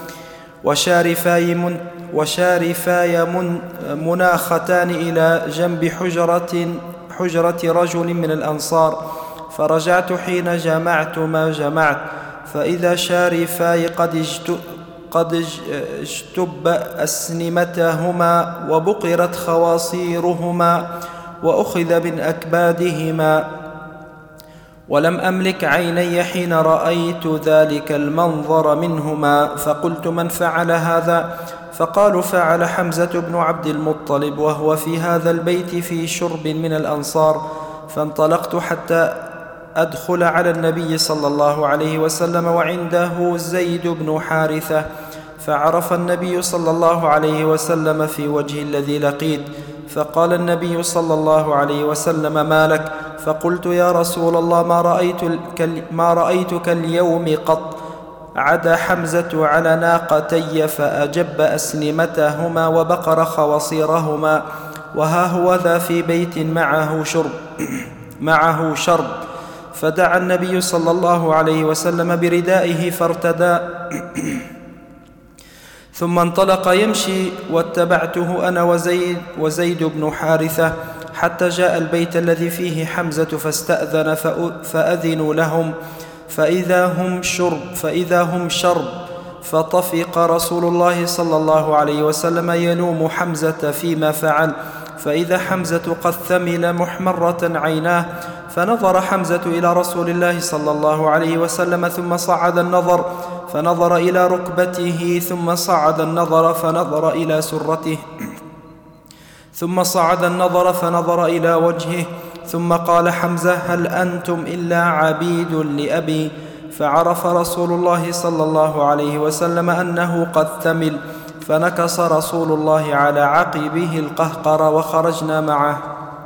وشارفاي, من وشارفاي من مناختان إلى جنب حجرة, حجرة رجل من الأنصار، فرجعت حين جمعت ما جمعت، فإذا شارفاي قد اجت قد اجتب أسنمتهما وبقرت خواصيرهما وأخذ من أكبادهما، ولم أملك عيني حين رأيت ذلك المنظر منهما، فقلت: من فعل هذا؟ فقالوا: فعل حمزة بن عبد المطلب، وهو في هذا البيت في شرب من الأنصار. فانطلقت حتى أدخل على النبي صلى الله عليه وسلم وعنده زيد بن حارثة، فعرف النبي صلى الله عليه وسلم في وجه الذي لقيت، فقال النبي صلى الله عليه وسلم: ما لك؟ فقلت: يا رسول الله، ما رأيت ما رأيتك اليوم قط، عدا حمزة على ناقتي فأجب أسنمتهما وبقر خواصيرهما، وها هو ذا في بيت معه شرب معه شرب. فدعا النبي صلى الله عليه وسلم بردائه فارتدى، ثم انطلق يمشي، واتبعته أنا وزيد, وزيد بن حارثة حتى جاء البيت الذي فيه حمزة، فاستأذن فأذنوا لهم، فإذا هم شرب فإذا هم شرب فطفق رسول الله صلى الله عليه وسلم يلوم حمزة فيما فعل، فإذا حمزة قد ثمل محمرة عيناه، فنظر حمزة إلى رسول الله صلى الله عليه وسلم، ثم صعد النظر فنظر إلى ركبته، ثم صعد النظر فنظر إلى سرته، ثم صعد النظر فنظر إلى وجهه، ثم قال حمزة: هل أنتم إلا عبيد لأبي؟ فعرف رسول الله صلى الله عليه وسلم أنه قد ثمل، فنكص رسول الله على عقبه القهقر وخرجنا معه.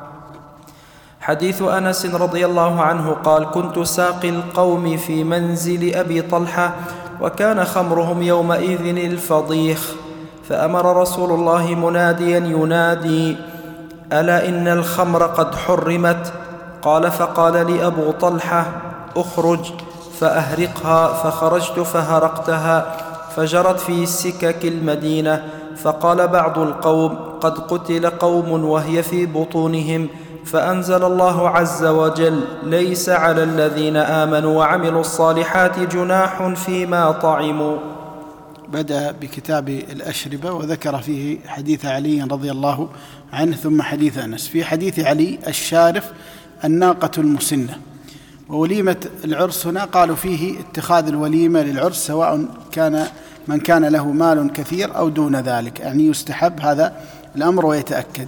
حديث أنس رضي الله عنه قال: كنت ساقي القوم في منزل أبي طلحة، وكان خمرهم يومئذ الفضيخ، فأمر رسول الله مناديا ينادي: ألا إن الخمر قد حرمت؟ قال: فقال لي أبو طلحة: أخرج فأهرقها، فخرجت فهرقتها، فجرت في سكك المدينة، فقال بعض القوم: قد قتل قوم وهي في بطونهم، فأنزل الله عز وجل: ليس على الذين آمنوا وعملوا الصالحات جناح فيما طعموا.
بدأ بكتاب الأشربة وذكر فيه حديث علي رضي الله عنه ثم حديث أنس. في حديث علي: الشارف الناقة المسنة. ووليمة العرس هنا قالوا فيه اتخاذ الوليمة للعرس، سواء كان من كان له مال كثير أو دون ذلك، يعني يستحب هذا الأمر ويتأكد.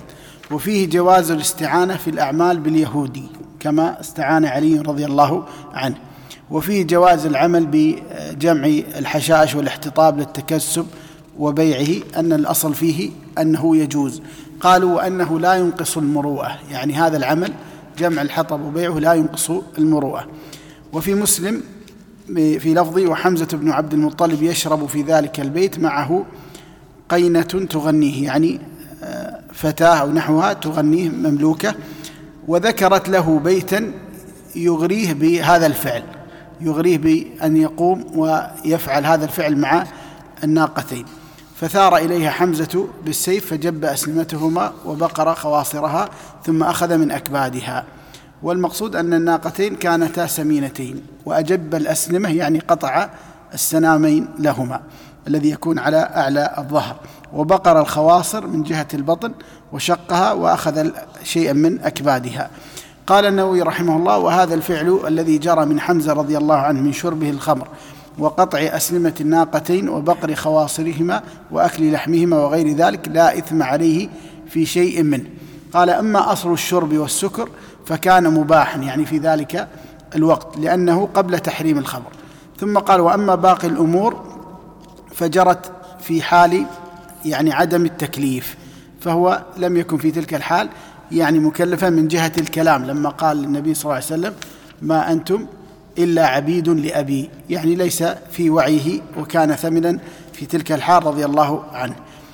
وفيه جواز الاستعانة في الأعمال باليهودي كما استعان علي رضي الله عنه. وفيه جواز العمل بجمع الحشائش والاحتطاب للتكسب وبيعه، أن الأصل فيه أنه يجوز. قالوا وأنه لا ينقص المروءة، يعني هذا العمل جمع الحطب وبيعه لا ينقص المروءة. وفي مسلم في لفظي وحمزة بن عبد المطلب يشرب في ذلك البيت معه قينة تغنيه، يعني فتاة أو نحوها تغنيه مملوكة، وذكرت له بيتا يغريه بهذا الفعل، يغريه بأن يقوم ويفعل هذا الفعل مع الناقتين، فثار إليها حمزة بالسيف فجب أسلمتهما وبقر خواصرها ثم أخذ من أكبادها. والمقصود أن الناقتين كانتا سمينتين، وأجب الأسلمة يعني قطع السنامين لهما الذي يكون على أعلى الظهر، وبقر الخواصر من جهة البطن وشقها وأخذ شيئا من أكبادها. قال النووي رحمه الله: وهذا الفعل الذي جرى من حمزة رضي الله عنه من شربه الخمر وقطع أسلمة الناقتين وبقر خواصرهما وأكل لحمهما وغير ذلك لا إثم عليه في شيء منه. قال: أما أصل الشرب والسكر فكان مباحا، يعني في ذلك الوقت لأنه قبل تحريم الخمر. ثم قال: وأما باقي الأمور فجرت في حال يعني عدم التكليف، فهو لم يكن في تلك الحال يعني مكلفا من جهة الكلام، لما قال النبي صلى الله عليه وسلم: ما أنتم إلا عبيد لأبي، يعني ليس في وعيه وكان ثمنا في تلك الحال رضي الله عنه،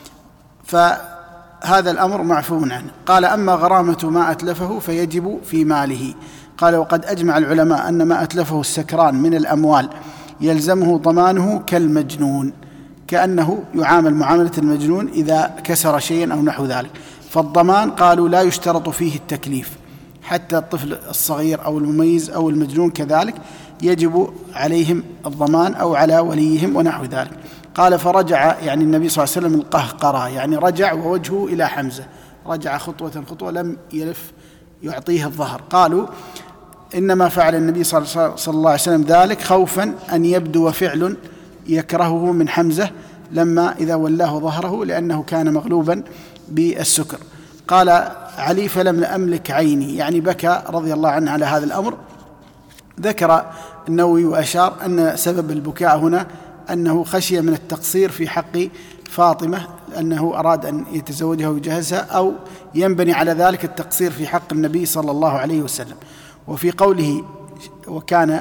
فهذا الأمر معفو عنه. قال: أما غرامة ما أتلفه فيجب في ماله. قال: وقد أجمع العلماء أن ما أتلفه السكران من الأموال يلزمه ضمانه كالمجنون، كأنه يعامل معاملة المجنون إذا كسر شيئا أو نحو ذلك. فالضمان قالوا لا يشترط فيه التكليف، حتى الطفل الصغير أو المميز أو المجنون كذلك يجب عليهم الضمان أو على وليهم ونحو ذلك. قال: فرجع يعني النبي صلى الله عليه وسلم القهقرة، يعني رجع ووجهه إلى حمزة، رجع خطوة خطوة لم يلف يعطيه الظهر. قالوا: إنما فعل النبي صلى الله عليه وسلم ذلك خوفا أن يبدو فعل يكرهه من حمزة لما إذا ولاه ظهره، لأنه كان مغلوبا بالسكر. قال علي: فلم أملك عيني، يعني بكى رضي الله عنه على هذا الأمر. ذكر النووي وأشار أن سبب البكاء هنا أنه خشي من التقصير في حق فاطمة، أنه أراد أن يتزوجها ويجهزها، أو ينبني على ذلك التقصير في حق النبي صلى الله عليه وسلم. وفي قوله وكان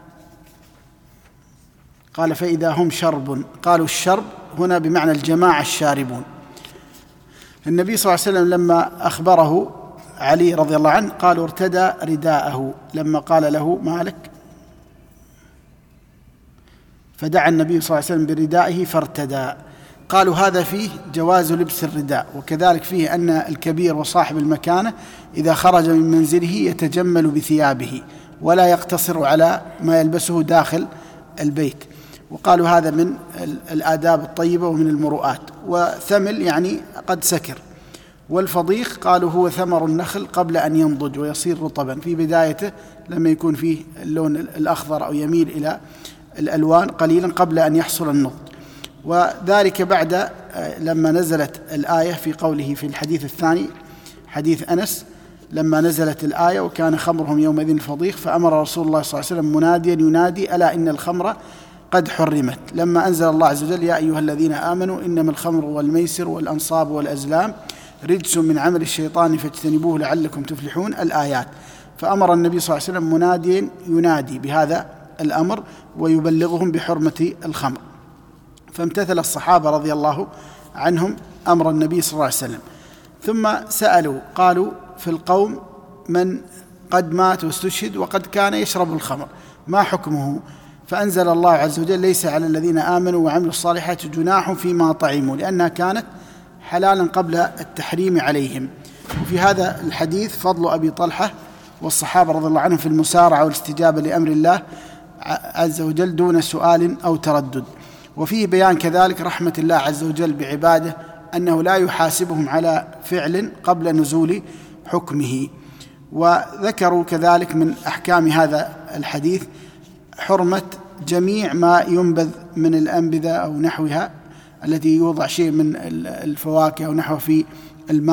قال: فإذا هم شرب، قالوا الشرب هنا بمعنى الجماعة الشاربون. النبي صلى الله عليه وسلم لما أخبره علي رضي الله عنه قالوا: ارتدى رداءه، لما قال له مالك فدعا النبي صلى الله عليه وسلم بردائه فارتدى. قالوا: هذا فيه جواز لبس الرداء، وكذلك فيه أن الكبير وصاحب المكانة إذا خرج من منزله يتجمل بثيابه ولا يقتصر على ما يلبسه داخل البيت. وقالوا هذا من الآداب الطيبة ومن المروءات. وثمل يعني قد سكر. والفضيخ قالوا هو ثمر النخل قبل أن ينضج ويصير رطبا، في بدايته لما يكون فيه اللون الأخضر أو يميل إلى الألوان قليلا قبل أن يحصل النضج. وذلك بعد لما نزلت الآية في قوله في الحديث الثاني حديث أنس، لما نزلت الآية: وكان خمرهم يومئذ الفضيخ، فأمر رسول الله صلى الله عليه وسلم مناديا ينادي: ألا إن الخمر قد حرمت. لما أنزل الله عز وجل: يا أيها الذين آمنوا إنما الخمر والميسر والأنصاب والأزلام رجس من عمل الشيطان فاجتنبوه لعلكم تفلحون، الآيات. فأمر النبي صلى الله عليه وسلم مناديا ينادي بهذا الأمر ويبلغهم بحرمة الخمر، فامتثل الصحابة رضي الله عنهم أمر النبي صلى الله عليه وسلم. ثم سألوا قالوا: في القوم من قد مات واستشهد وقد كان يشرب الخمر، ما حكمه؟ فأنزل الله عز وجل: ليس على الذين آمنوا وعملوا الصالحات جناح فيما طعموا، لأنها كانت حلالا قبل التحريم عليهم. وفي هذا الحديث فضل أبي طلحة والصحابة رضي الله عنهم في المسارعة والاستجابة لأمر الله عز وجل دون سؤال أو تردد. وفيه بيان كذلك رحمة الله عز وجل بعباده، أنه لا يحاسبهم على فعل قبل نزول حكمه. وذكروا كذلك من أحكام هذا الحديث حرمة جميع ما ينبذ من الأنبذة أو نحوها، التي يوضع شيء من الفواكه أو نحوه في الماء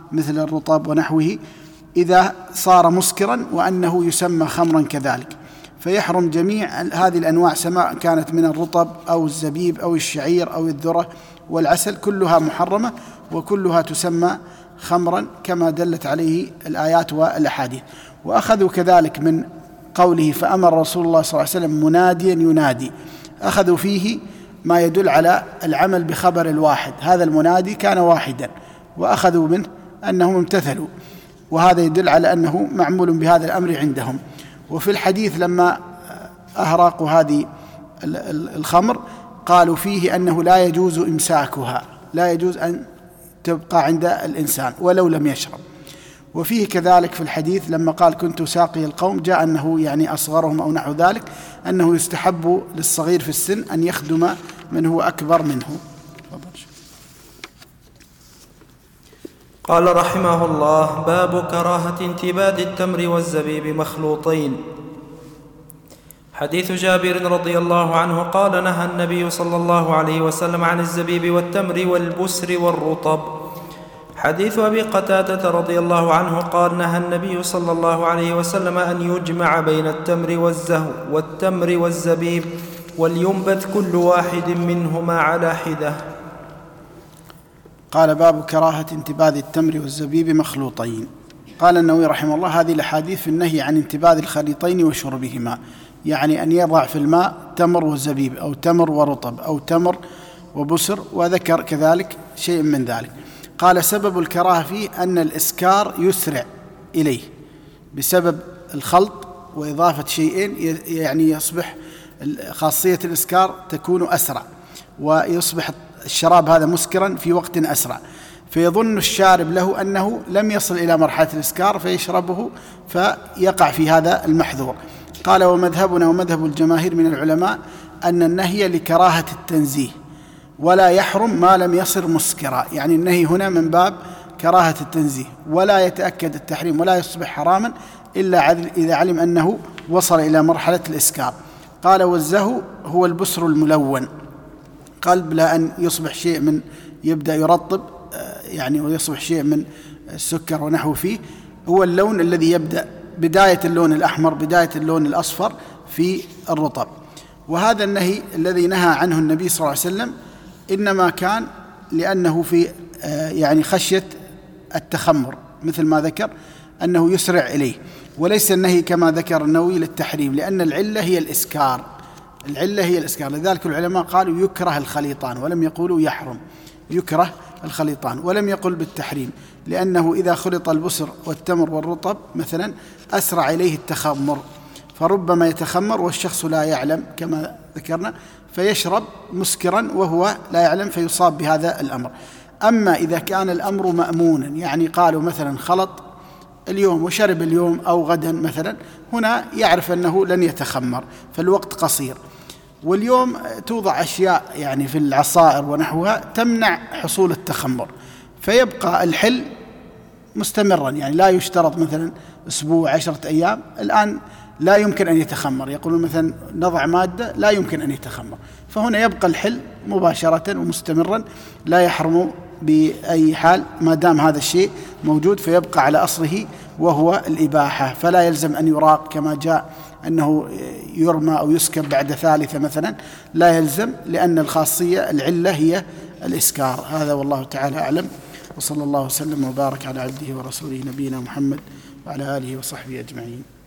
مثل الرطب ونحوه إذا صار مسكرا، وأنه يسمى خمرا كذلك. فيحرم جميع هذه الأنواع سواء كانت من الرطب أو الزبيب أو الشعير أو الذرة والعسل، كلها محرمة وكلها تسمى خمرا كما دلت عليه الآيات والأحاديث. وأخذوا كذلك من قوله فأمر رسول الله صلى الله عليه وسلم مناديا ينادي، أخذوا فيه ما يدل على العمل بخبر الواحد، هذا المنادي كان واحدا وأخذوا منه أنهم امتثلوا، وهذا يدل على أنه معمول بهذا الأمر عندهم. وفي الحديث لما أهراقوا هذه الخمر قالوا فيه أنه لا يجوز إمساكها، لا يجوز أن تبقى عند الإنسان ولو لم يشرب. وفيه كذلك في الحديث لما قال كنت ساقي القوم جاء أنه يعني أصغرهم أو نحو ذلك، أنه يستحب للصغير في السن أن يخدم من هو أكبر منه.
قال رحمه الله: باب كراهة انتباد التمر والزبيب مخلوطين. حديث جابر رضي الله عنه قال: نهى النبي صلى الله عليه وسلم عن الزبيب والتمر والبسر والرطب. حديث أبي قتادة رضي الله عنه قال: نهى النبي صلى الله عليه وسلم أن يجمع بين التمر والزهو والتمر والزبيب ولينبت كل واحد منهما على حدة.
قال: باب كراهة انتباذ التمر والزبيب مخلوطين. قال النووي رحمه الله: هذه الأحاديث في النهي عن انتباذ الخليطين وشربهما، يعني أن يضع في الماء تمر وزبيب أو تمر ورطب أو تمر وبسر، وذكر كذلك شيء من ذلك. قال: سبب الكراهة فيه أن الإسكار يسرع إليه بسبب الخلط وإضافة شيئين، يعني يصبح خاصية الإسكار تكون أسرع، ويصبح الشراب هذا مسكرا في وقت أسرع، فيظن الشارب له أنه لم يصل إلى مرحلة الإسكار فيشربه فيقع في هذا المحذور. قال: ومذهبنا ومذهب الجماهير من العلماء أن النهي لكراهة التنزيه، ولا يحرم ما لم يصر مسكرا، يعني النهي هنا من باب كراهة التنزيه، ولا يتأكد التحريم ولا يصبح حراما إلا إذا علم أنه وصل إلى مرحلة الإسكار. قال: والزهو هو البسر الملون، قلب لا أن يصبح شيء من يبدأ يرطب يعني ويصبح شيء من السكر ونحو فيه، هو اللون الذي يبدأ بداية اللون الأحمر بداية اللون الأصفر في الرطب. وهذا النهي الذي نهى عنه النبي صلى الله عليه وسلم إنما كان لأنه في يعني خشية التخمر، مثل ما ذكر أنه يسرع إليه، وليس النهي كما ذكر النووي للتحريم، لأن العلة هي الإسكار، العلة هي الإسكار. لذلك العلماء قالوا يكره الخليطان ولم يقولوا يحرم، يكره الخليطان ولم يقل بالتحريم، لأنه إذا خلط البسر والتمر والرطب مثلا أسرع إليه التخمر، فربما يتخمر والشخص لا يعلم كما ذكرنا فيشرب مسكرا وهو لا يعلم فيصاب بهذا الأمر. أما إذا كان الأمر مأمونا، يعني قالوا مثلا خلط اليوم وشرب اليوم أو غدا مثلا، هنا يعرف أنه لن يتخمر فالوقت قصير. واليوم توضع أشياء يعني في العصائر ونحوها تمنع حصول التخمر، فيبقى الحل مستمرا، يعني لا يشترط مثلا أسبوع عشرة أيام، الآن لا يمكن أن يتخمر، يقولون مثلا نضع مادة لا يمكن أن يتخمر، فهنا يبقى الحل مباشرة ومستمرا لا يحرم بأي حال ما دام هذا الشيء موجود، فيبقى على أصله وهو الإباحة، فلا يلزم أن يراق كما جاء أنه يرمى أو يسكب بعد ثالثة مثلا، لا يلزم، لأن الخاصية العلة هي الإسكار. هذا والله تعالى أعلم، وصلى الله وسلم وبارك على عبده ورسوله نبينا محمد وعلى آله وصحبه أجمعين.